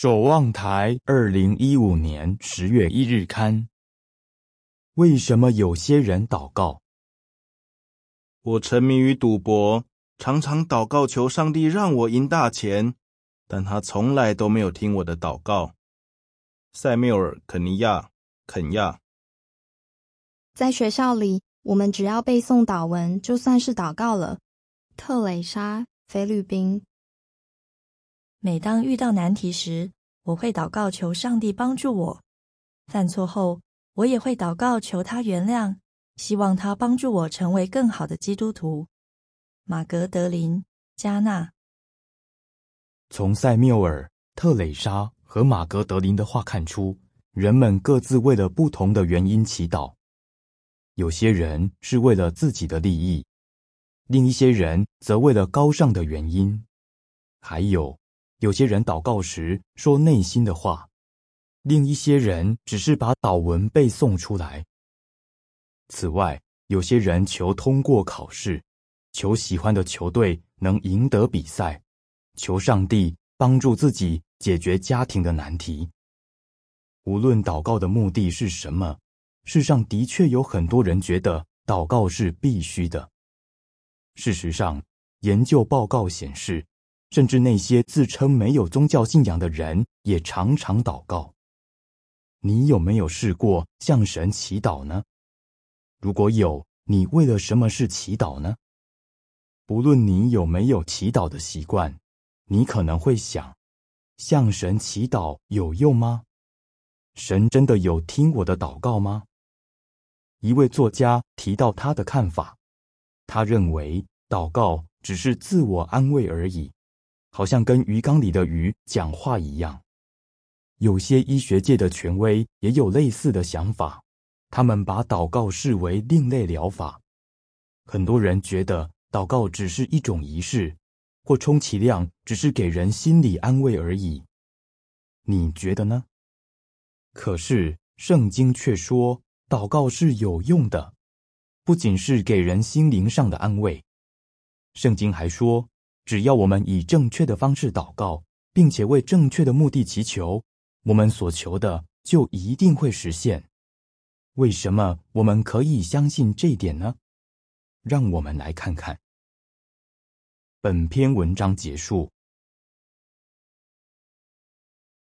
守望台2015年10月1日刊。为什么有些人祷告？ 我沉迷于赌博，常常祷告求上帝让我赢大钱，但他从来都没有听我的祷告。塞缪尔·肯亚。 在学校里，我们只要背诵祷文，就算是祷告了。特蕾莎，菲律宾。 每当遇到难题时，我会祷告求上帝帮助我。犯错后，我也会祷告求他原谅，希望他帮助我成为更好的基督徒。马格德林，加纳。 从塞缪尔、特蕾莎和马格德林的话看出，人们各自为了不同的原因祈祷。有些人是为了自己的利益，另一些人则为了高尚的原因。还有些人祷告时说内心的话，另一些人只是把祷文背诵出来。此外，有些人求通过考试，求喜欢的球队能赢得比赛，求上帝帮助自己解决家庭的难题。无论祷告的目的是什么，世上的确有很多人觉得祷告是必须的。事实上，研究报告显示，甚至那些自称没有宗教信仰的人也常常祷告。你有没有试过向神祈祷呢？如果有，你为了什么事祈祷呢？不论你有没有祈祷的习惯，你可能会想，向神祈祷有用吗？神真的有听我的祷告吗？一位作家提到他的看法，他认为祷告只是自我安慰而已，好像跟鱼缸里的鱼讲话一样。有些医学界的权威也有类似的想法，他们把祷告视为另类疗法。很多人觉得祷告只是一种仪式，或充其量只是给人心理安慰而已。你觉得呢？可是圣经却说，祷告是有用的，不仅是给人心灵上的安慰。圣经还说，只要我们以正确的方式祷告，并且为正确的目的祈求，我们所求的就一定会实现。为什么我们可以相信这一点呢？让我们来看看。本篇文章结束。